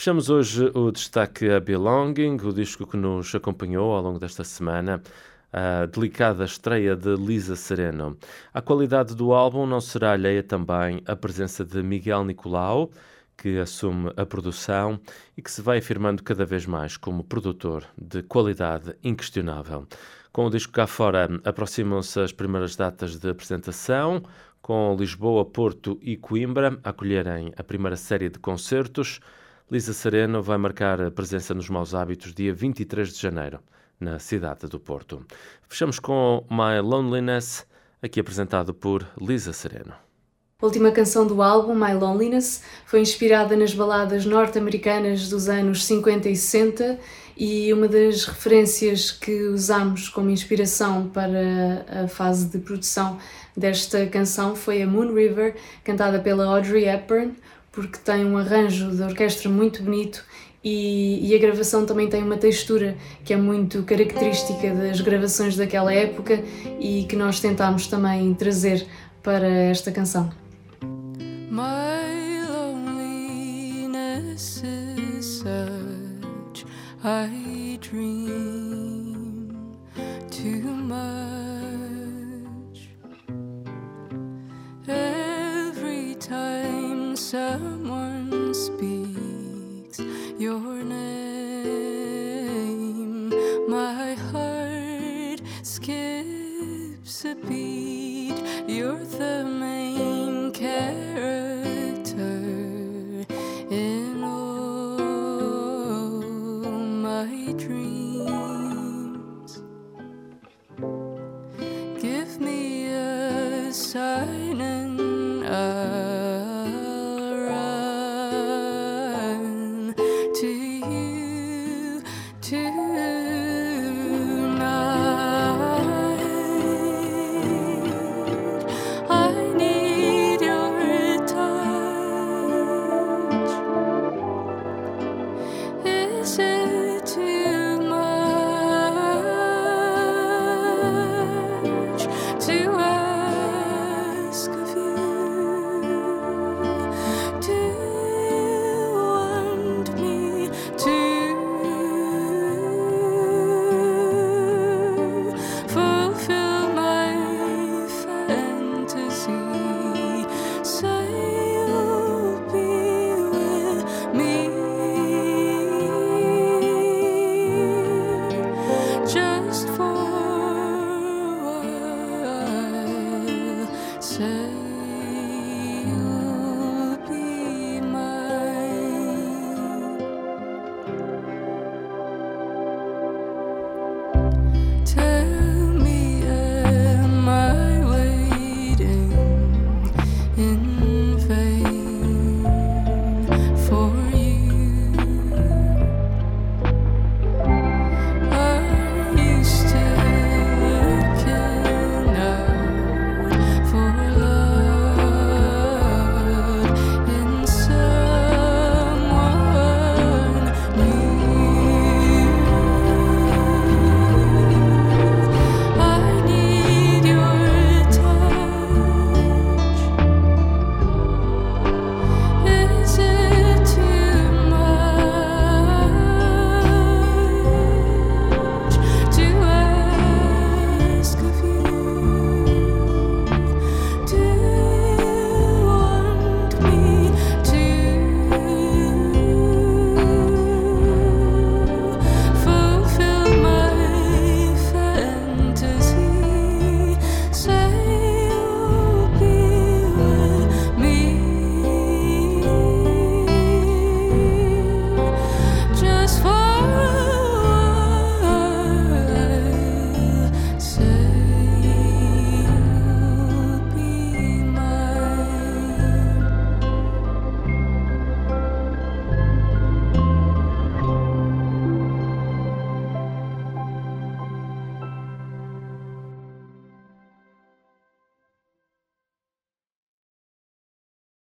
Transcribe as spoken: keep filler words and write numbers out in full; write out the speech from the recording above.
Fechamos hoje o destaque a Belonging, o disco que nos acompanhou ao longo desta semana. A delicada estreia de Lisa Sereno. À qualidade do álbum não será alheia também a presença de Miguel Nicolau, que assume a produção e que se vai afirmando cada vez mais como produtor de qualidade inquestionável. Com o disco cá fora, aproximam-se as primeiras datas de apresentação, com Lisboa, Porto e Coimbra a acolherem a primeira série de concertos. Lisa Sereno vai marcar a presença nos Maus Hábitos dia vinte e três de janeiro, na cidade do Porto. Fechamos com My Loneliness, aqui apresentado por Lisa Sereno. A última canção do álbum, My Loneliness, foi inspirada nas baladas norte-americanas dos anos cinquenta e sessenta e uma das referências que usamos como inspiração para a fase de produção desta canção foi a Moon River, cantada pela Audrey Hepburn, porque tem um arranjo de orquestra muito bonito e, e a gravação também tem uma textura que é muito característica das gravações daquela época e que nós tentámos também trazer para esta canção. My loneliness is such, I dream too much. Every time someone speaks your name, my heart skips a beat. You're the main character in